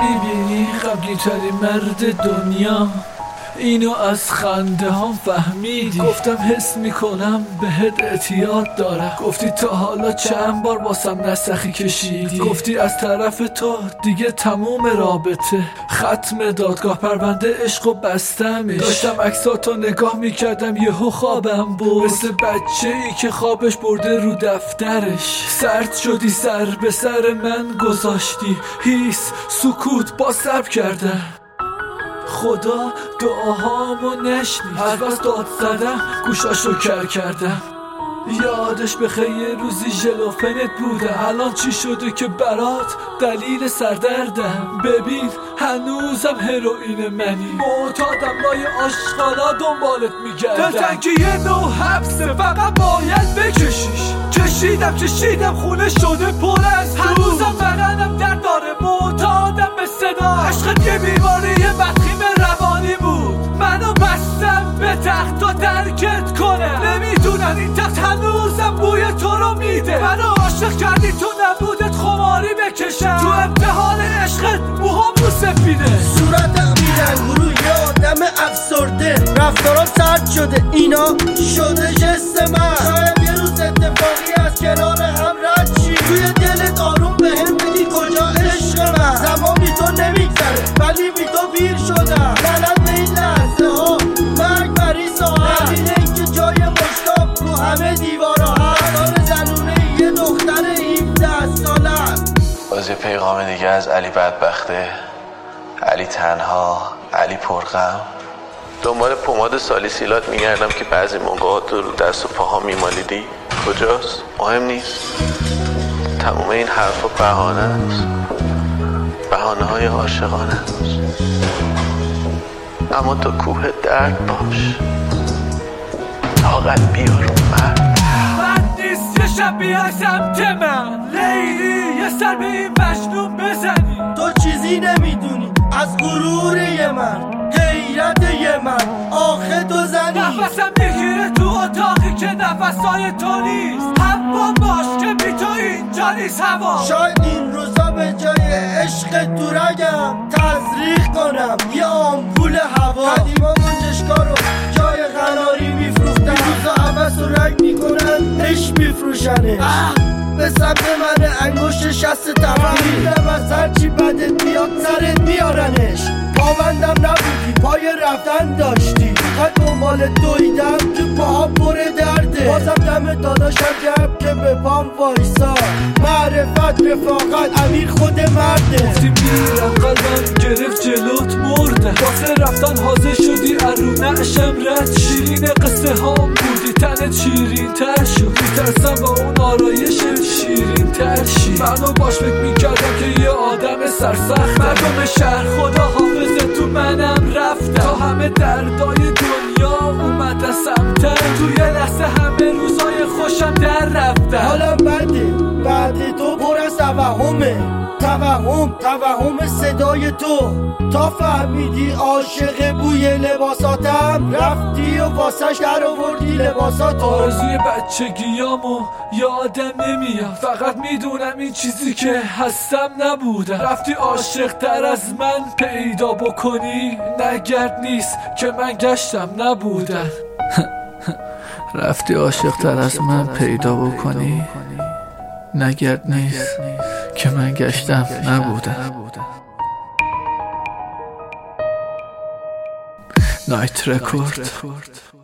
میبینی غمگین ترین مرد دنیا، اینو از خنده هم فهمیدی. گفتم حس میکنم بهت اعتیاد دارم، گفتی تا حالا چند بار واسم نسخی کشیدی. گفتی از طرف تو دیگه تموم رابطه، ختم دادگاه پرونده عشق و بستمش. داشتم عکساتو نگاه میکردم یهو خوابم بود، مثل بچه ای که خوابش برده رو دفترش. سرد شدی سر به سر من گذاشتی، هیس سکوت با صبر کردم. خدا دعاهامو نشنید، هر بس داد زدم گوشاشو کر کردم. یادش بخیر یه روزی ژلوفنت بوده، الان چی شده که برات دلیل سردردم. ببین هنوزم هروئین منی، معتادم لای آشغالا دنبالت میگردم. دلتنگی یه نوع حبسه فقط باید بکشیش. کشیدم خونه شده پر از دور، هنوزم بدنم درد داره، معتادم به صدا. عشقت یه بیماری بدخیم روانی بود، منو بستم به تخت تا ترکت کنم. نمیدونن این تخت هنوزم بوی تو رو میده. منو عاشق کردی تو نبودت خماری بکشم، تو امتحان عشقت موهام رو سفیده. صورتم میرنگ روی آدم افسرده، رفتارم سرد شده، اینا شده جست من. شاید یه روز اتفاقی از کنار هم رد شی، توی دلت آروم بهم بگی کجا عشق من. زمانی تو نمیگذره ولی بی تو پیر شدم، لعنت به این لحظه ها، مرگ بری ساعت. نبینه این که جای مشتاق رو همه دیوارا هست، دار زنونه یه دختر 17 ساله. باز یه پیغام دیگه از علی بدبخته، علی تنها، علی پرغم. دنبال پماد سالیسیلات میگردم که بعضی موقعات رو دست و پاها میمالیدی. کجاست؟ مهم نیست. تمام این حرفا بهانه است، بهانه های عاشقانه است. اما تو کوه درد باش، طاقت بیار اومد. بد نیست یه شب بیای سمت من لیلی، یه سر به این مجنون بزنی. تو چیزی نمیدونی از غرور یه من، غیرت یه من، آخه تو زنی. نفسم میگیره تو اتاقی که نفسای تو نیست. هوا باش که بی تو اینجا نیست هوا. شاید این روزا به جای عشق تو رگم تزریق کنم یه آمپول هوا. قدیما منجشگاه رو جای قناری میفروختن، روزا عبس و رنگ میکنن عشق میفروشنش. به سمت من انگشت شست طرف میدم، از هرچی بدت بیاد سرت بیارنش. پابندم نبودی پای رفتن داشتی، فقط دنبال دویدم که پاهم پر درده. بازم دم داداشم گرم که به پام وایسا، معرفت رفاقت امیر خود مرده. گفتی میرم قلبم گرفت جلوت مردم، واسه رفتن حاضر شدی ارو نعشم رد. شیرین قصه هام بودی تنت شیرین تر شد، میترسم با اون آرایشت شیرین تر شی. منو باش فکر میکردم که یه آدم سرسخت، مردم شهر خدا حافظ تو منم رفتم. تا همه دردای دنیا اومد سمتم، توی لحظه همه روزای خوشم در رفتم. حالا بعد تو پر از توهم صدای تو. تا فهمیدی عاشق بوی لباساتم، رفتی و واسش در آوردی لباساتو. آرزوی بچگیامو یادم نمیاد، فقط میدونم این چیزی که هستم نبودم. رفتی عاشق تر از من پیدا بکنی، نگرد نیست که من گشتم نبودم. رفتی عاشق تر از من پیدا بکنی، نگرد نیست که من گشتم نبودم. نایت رکورد.